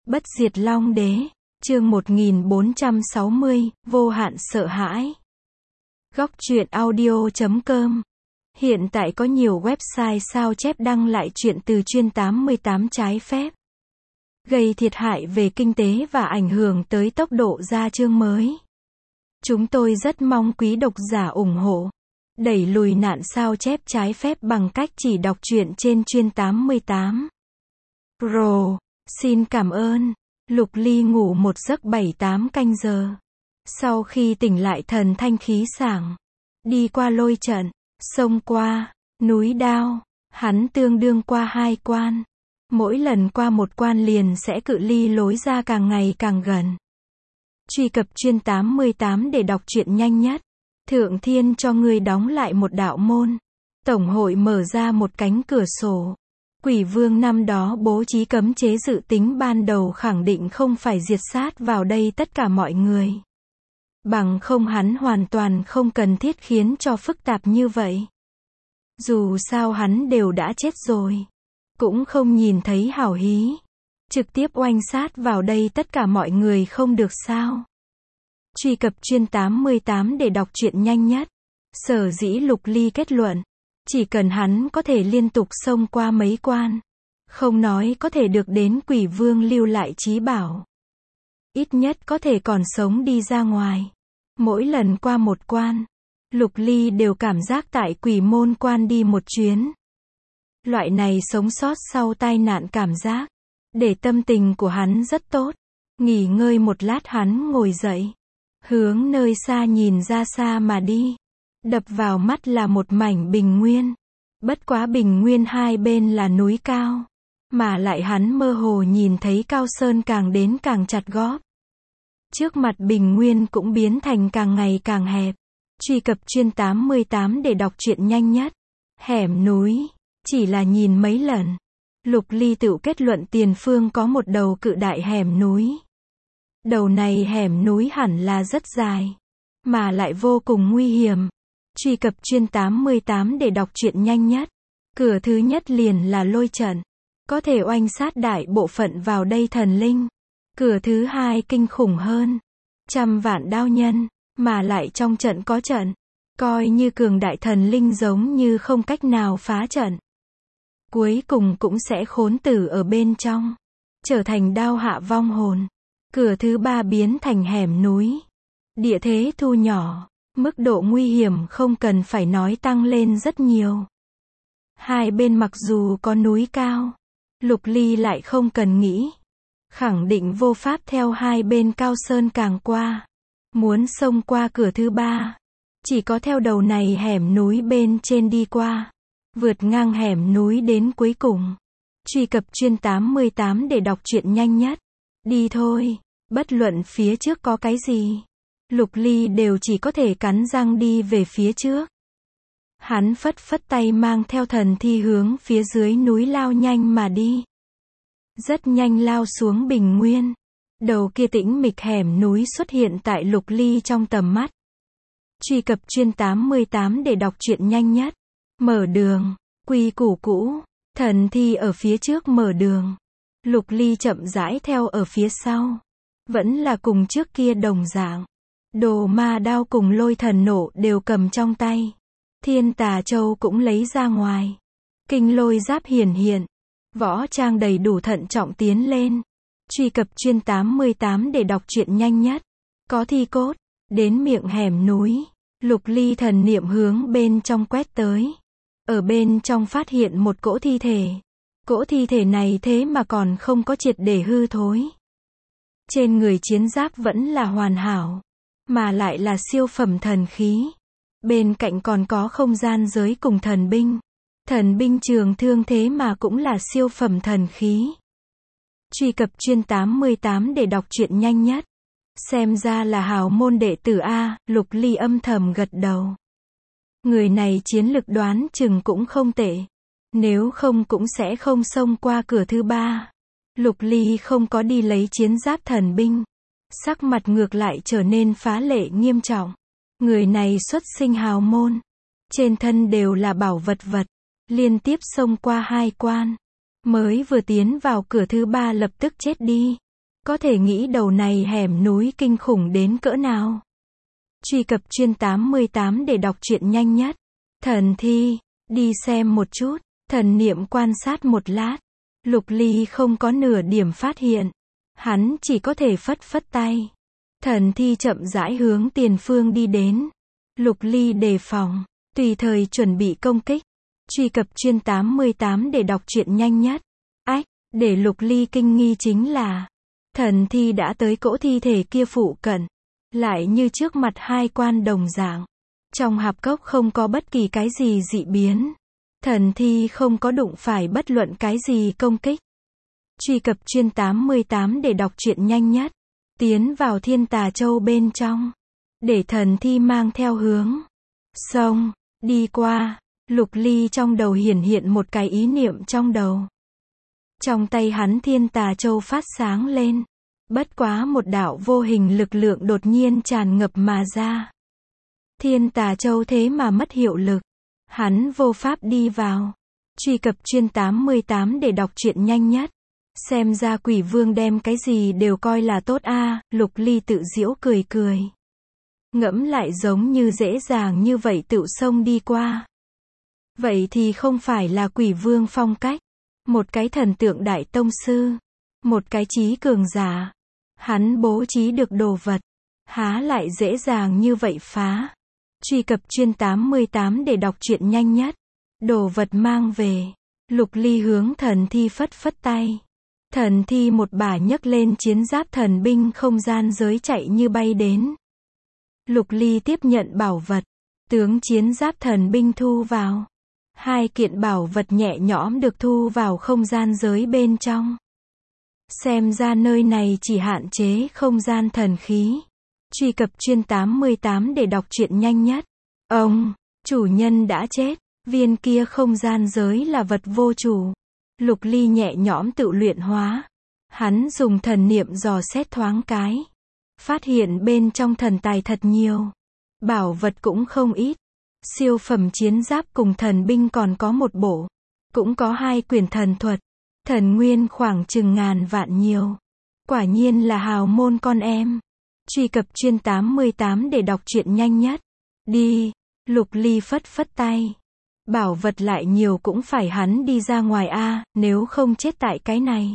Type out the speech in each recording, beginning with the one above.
Bất diệt Long Đế, chương 1460, vô hạn sợ hãi. Góc truyện audio.com. Hiện tại có nhiều website sao chép đăng lại truyện từ chuyên 88 trái phép, gây thiệt hại về kinh tế và ảnh hưởng tới tốc độ ra chương mới. Chúng tôi rất mong quý độc giả ủng hộ, đẩy lùi nạn sao chép trái phép bằng cách chỉ đọc truyện trên chuyên 88 Pro. Xin cảm ơn. Lục Ly ngủ một giấc 7-8 canh giờ. Sau khi tỉnh lại thần thanh khí sảng, đi qua lôi trận, sông qua, núi Đao, hắn tương đương qua 2 quan. Mỗi lần qua một quan liền sẽ cự ly lối ra càng ngày càng gần. Truy cập chuyên 88 để đọc truyện nhanh nhất. Thượng Thiên cho ngươi đóng lại một đạo môn. Tổng hội mở ra một cánh cửa sổ. Quỷ Vương năm đó bố trí cấm chế dự tính ban đầu khẳng định không phải diệt sát vào đây tất cả mọi người. Bằng không hắn hoàn toàn không cần thiết khiến cho phức tạp như vậy. Dù sao hắn đều đã chết rồi, cũng không nhìn thấy hảo hí. Trực tiếp oanh sát vào đây tất cả mọi người không được sao? Truy cập chuyên 88 để đọc truyện nhanh nhất. Sở dĩ Lục Ly kết luận, chỉ cần hắn có thể liên tục xông qua mấy quan, không nói có thể được đến Quỷ Vương lưu lại chí bảo, ít nhất có thể còn sống đi ra ngoài. Mỗi lần qua một quan, Lục Ly đều cảm giác tại Quỷ Môn quan đi một chuyến. Loại này sống sót sau tai nạn cảm giác, để tâm tình của hắn rất tốt. Nghỉ ngơi một lát hắn ngồi dậy, hướng nơi xa nhìn ra xa mà đi. Đập vào mắt là một mảnh bình nguyên. Bất quá bình nguyên hai bên là núi cao, mà lại hắn mơ hồ nhìn thấy cao sơn càng đến càng chặt góp. Trước mặt bình nguyên cũng biến thành càng ngày càng hẹp. Truy cập chuyên 88 để đọc truyện nhanh nhất. Hẻm núi, chỉ là nhìn mấy lần, Lục Ly tự kết luận tiền phương có một đầu cự đại hẻm núi. Đầu này hẻm núi hẳn là rất dài, mà lại vô cùng nguy hiểm. Truy cập chuyên 88 để đọc truyện nhanh nhất. Cửa thứ nhất liền là lôi trận, có thể oanh sát đại bộ phận vào đây thần linh. Cửa thứ hai kinh khủng hơn, trăm vạn đao nhân, mà lại trong trận có trận, coi như cường đại thần linh giống như không cách nào phá trận, cuối cùng cũng sẽ khốn tử ở bên trong, trở thành đao hạ vong hồn. Cửa thứ ba biến thành hẻm núi, địa thế thu nhỏ, mức độ nguy hiểm không cần phải nói tăng lên rất nhiều. Hai bên mặc dù có núi cao, Lục Ly lại không cần nghĩ, khẳng định vô pháp theo hai bên cao sơn càng qua. Muốn xông qua cửa thứ ba, chỉ có theo đầu này hẻm núi bên trên đi qua, vượt ngang hẻm núi đến cuối cùng. Truy cập chuyên 88 để đọc truyện nhanh nhất. Đi thôi, bất luận phía trước có cái gì, Lục Ly đều chỉ có thể cắn răng đi về phía trước. Hắn phất phất tay mang theo thần thi hướng phía dưới núi lao nhanh mà đi. Rất nhanh lao xuống bình nguyên. Đầu kia tĩnh mịch hẻm núi xuất hiện tại Lục Ly trong tầm mắt. Truy cập chuyên 88 để đọc truyện nhanh nhất. Mở đường, quy củ cũ, thần thi ở phía trước mở đường. Lục Ly chậm rãi theo ở phía sau. Vẫn là cùng trước kia đồng dạng. Đồ ma đao cùng lôi thần nộ đều cầm trong tay. Thiên Tà Châu cũng lấy ra ngoài. Kinh lôi giáp hiển hiện. Võ trang đầy đủ thận trọng tiến lên. Truy cập chuyên 88 để đọc truyện nhanh nhất. Có thi cốt. Đến miệng hẻm núi, Lục Ly thần niệm hướng bên trong quét tới. Ở bên trong phát hiện một cỗ thi thể. Cỗ thi thể này thế mà còn không có triệt để hư thối. Trên người chiến giáp vẫn là hoàn hảo, mà lại là siêu phẩm thần khí. Bên cạnh còn có không gian giới cùng thần binh. Thần binh trường thương thế mà cũng là siêu phẩm thần khí. Truy cập chuyên 88 để đọc truyện nhanh nhất. Xem ra là hào môn đệ tử A. Lục Ly âm thầm gật đầu. Người này chiến lực đoán chừng cũng không tệ. Nếu không cũng sẽ không xông qua cửa thứ ba. Lục Ly không có đi lấy chiến giáp thần binh. Sắc mặt ngược lại trở nên phá lệ nghiêm trọng. Người này xuất sinh hào môn. Trên thân đều là bảo vật vật. Liên tiếp xông qua 2 quan. Mới vừa tiến vào cửa thứ ba lập tức chết đi. Có thể nghĩ đầu này hẻm núi kinh khủng đến cỡ nào. Truy cập chuyên 88 để đọc truyện nhanh nhất. Thần thi, đi xem một chút. Thần niệm quan sát một lát. Lục Ly không có nửa điểm phát hiện. Hắn chỉ có thể phất phất tay. Thần thi chậm rãi hướng tiền phương đi đến. Lục Ly đề phòng, tùy thời chuẩn bị công kích. Truy cập chuyên 88 để đọc truyện nhanh nhất. Ách, để Lục Ly kinh nghi chính là thần thi đã tới cỗ thi thể kia phụ cận, lại như trước mặt hai quan đồng dạng. Trong hạp cốc không có bất kỳ cái gì dị biến. Thần thi không có đụng phải bất luận cái gì công kích. Truy cập chuyên 88 để đọc truyện nhanh nhất. Tiến vào Thiên Tà Châu bên trong. Để thần thi mang theo hướng sông, đi qua. Lục Ly trong đầu hiển hiện một cái ý niệm trong đầu. Trong tay hắn Thiên Tà Châu phát sáng lên. Bất quá một đạo vô hình lực lượng đột nhiên tràn ngập mà ra. Thiên Tà Châu thế mà mất hiệu lực. Hắn vô pháp đi vào. Truy cập chuyên 88 để đọc truyện nhanh nhất. Xem ra quỷ vương đem cái gì đều coi là tốt a. Lục Ly tự giễu cười cười. Ngẫm lại giống như dễ dàng như vậy tự xông đi qua. Vậy thì không phải là quỷ vương phong cách. Một cái thần tượng đại tông sư. Một cái trí cường giả. Hắn bố trí được đồ vật. Há lại dễ dàng như vậy phá. Truy cập chuyên 88 để đọc truyện nhanh nhất. Đồ vật mang về. Lục Ly hướng thần thi phất phất tay. Thần thi một bả nhấc lên chiến giáp thần binh không gian giới chạy như bay đến. Lục Ly tiếp nhận bảo vật. Tướng chiến giáp thần binh thu vào. Hai kiện bảo vật nhẹ nhõm được thu vào không gian giới bên trong. Xem ra nơi này chỉ hạn chế không gian thần khí. Truy cập chuyên 88 để đọc truyện nhanh nhất. Ông, chủ nhân đã chết. Viên kia không gian giới là vật vô chủ. Lục Ly nhẹ nhõm tự luyện hóa. Hắn dùng thần niệm dò xét thoáng cái. Phát hiện bên trong thần tài thật nhiều. Bảo vật cũng không ít. Siêu phẩm chiến giáp cùng thần binh còn có một bộ. Cũng có 2 quyển thần thuật. Thần nguyên khoảng chừng ngàn vạn nhiều. Quả nhiên là hào môn con em. Truy cập chuyên 88 để đọc truyện nhanh nhất. Đi. Lục Ly phất phất tay. Bảo vật lại nhiều cũng phải hắn đi ra ngoài a, nếu không chết tại cái này.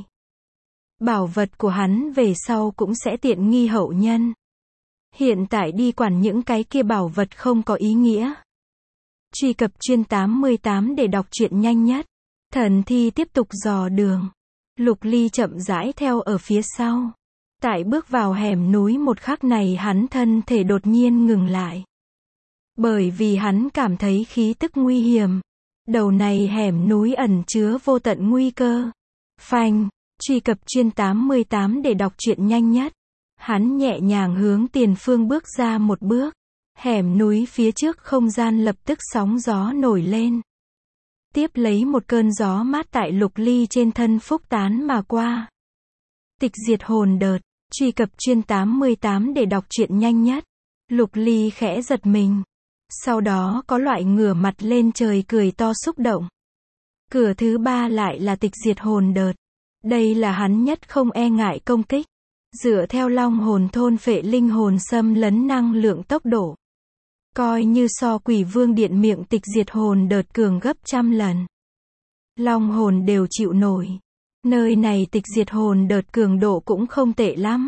Bảo vật của hắn về sau cũng sẽ tiện nghi hậu nhân. Hiện tại đi quản những cái kia bảo vật không có ý nghĩa. Truy cập chuyên 88 để đọc truyện nhanh nhất. Thần thi tiếp tục dò đường. Lục Ly chậm rãi theo ở phía sau. Tại bước vào hẻm núi một khắc này hắn thân thể đột nhiên ngừng lại. Bởi vì hắn cảm thấy khí tức nguy hiểm. Đầu này hẻm núi ẩn chứa vô tận nguy cơ. Phanh, truy cập chuyên 88 để đọc truyện nhanh nhất. Hắn nhẹ nhàng hướng tiền phương bước ra một bước. Hẻm núi phía trước không gian lập tức sóng gió nổi lên. Tiếp lấy một cơn gió mát tại Lục Ly trên thân phúc tán mà qua. Tịch diệt hồn đợt, truy cập chuyên 88 để đọc truyện nhanh nhất. Lục Ly khẽ giật mình. Sau đó có loại ngửa mặt lên trời cười to xúc động. Cửa thứ 3 lại là tịch diệt hồn đợt. Đây là hắn nhất không e ngại công kích. Dựa theo long hồn thôn phệ linh hồn xâm lấn năng lượng tốc độ. Coi như so quỷ vương điện miệng tịch diệt hồn đợt cường gấp trăm lần. Long hồn đều chịu nổi. Nơi này tịch diệt hồn đợt cường độ cũng không tệ lắm.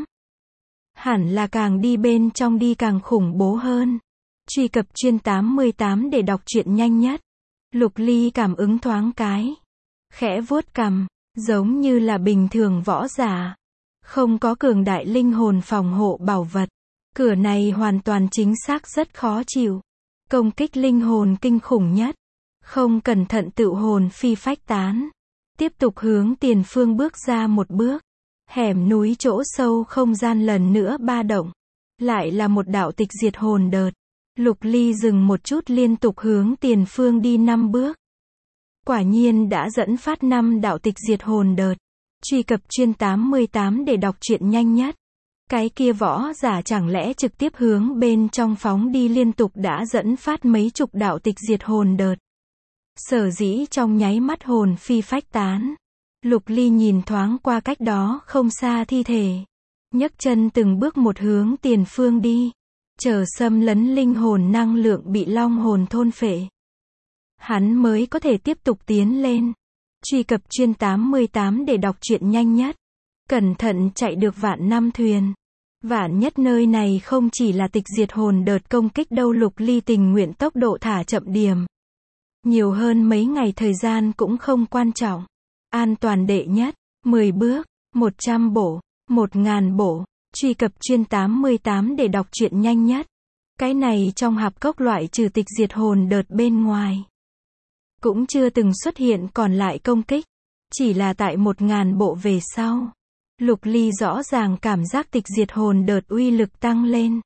Hẳn là càng đi bên trong đi càng khủng bố hơn. Truy cập chuyên 88 để đọc truyện nhanh nhất. Lục Ly cảm ứng thoáng cái. Khẽ vuốt cằm, giống như là bình thường võ giả. Không có cường đại linh hồn phòng hộ bảo vật. Cửa này hoàn toàn chính xác rất khó chịu. Công kích linh hồn kinh khủng nhất. Không cẩn thận tự hồn phi phách tán. Tiếp tục hướng tiền phương bước ra một bước. Hẻm núi chỗ sâu không gian lần nữa ba động. Lại là một đạo tịch diệt hồn đợt. Lục Ly dừng một chút liên tục hướng tiền phương đi 5 bước. Quả nhiên đã dẫn phát 5 đạo tịch diệt hồn đợt. Truy cập chuyên 88 để đọc truyện nhanh nhất. Cái kia võ giả chẳng lẽ trực tiếp hướng bên trong phóng đi liên tục đã dẫn phát mấy chục đạo tịch diệt hồn đợt. Sở dĩ trong nháy mắt hồn phi phách tán. Lục Ly nhìn thoáng qua cách đó không xa thi thể. nhấc chân từng bước một hướng tiền phương đi, chờ xâm lấn linh hồn năng lượng bị long hồn thôn phệ. Hắn mới có thể tiếp tục tiến lên. Truy cập chuyên 88 để đọc truyện nhanh nhất. Cẩn thận chạy được vạn năm thuyền. Vạn nhất nơi này không chỉ là tịch diệt hồn đợt công kích đâu. Lục Ly tình nguyện tốc độ thả chậm điểm. Nhiều hơn mấy ngày thời gian cũng không quan trọng. An toàn đệ nhất, 10 bước, 100 bộ, 1000 bộ. Truy cập chuyên 88 để đọc truyện nhanh nhất. Cái này trong hạp cốc loại trừ tịch diệt hồn đợt bên ngoài cũng chưa từng xuất hiện còn lại công kích. Chỉ là tại 1000 bộ về sau, Lục Ly rõ ràng cảm giác tịch diệt hồn đợt uy lực tăng lên.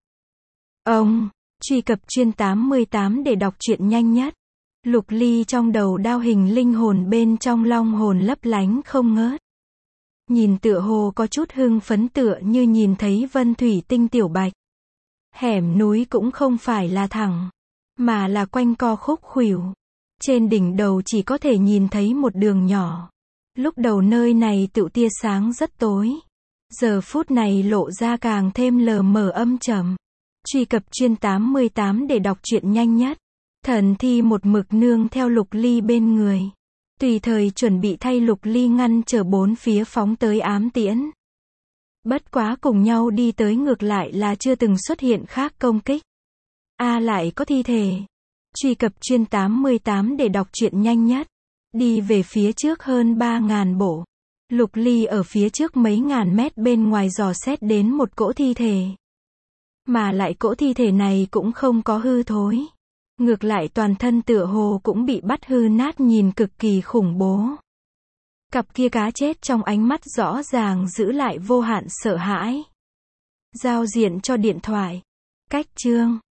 Truy cập chuyên 88 để đọc truyện nhanh nhất. Lục Ly trong đầu đao hình linh hồn bên trong long hồn lấp lánh không ngớt. Nhìn tựa hồ có chút hưng phấn, tựa như nhìn thấy vân thủy tinh tiểu bạch. Hẻm núi cũng không phải là thẳng, mà là quanh co khúc khuỷu. Trên đỉnh đầu chỉ có thể nhìn thấy một đường nhỏ. Lúc đầu nơi này tựu tia sáng rất tối. Giờ phút này lộ ra càng thêm lờ mờ âm trầm. Truy cập chuyên 88 để đọc truyện nhanh nhất. Thần thi một mực nương theo Lục Ly bên người. Tùy thời chuẩn bị thay Lục Ly ngăn trở bốn phía phóng tới ám tiễn. Bất quá cùng nhau đi tới ngược lại là chưa từng xuất hiện khác công kích. Lại có thi thể. Truy cập chuyên 88 để đọc truyện nhanh nhất. Đi về phía trước hơn 3000 bộ. Lục Ly ở phía trước mấy ngàn mét bên ngoài dò xét đến một cỗ thi thể. Mà lại cỗ thi thể này cũng không có hư thối. Ngược lại toàn thân tựa hồ cũng bị bắt hư nát, nhìn cực kỳ khủng bố. Cặp kia cá chết trong ánh mắt rõ ràng giữ lại vô hạn sợ hãi. Giao diện cho điện thoại. Cách chương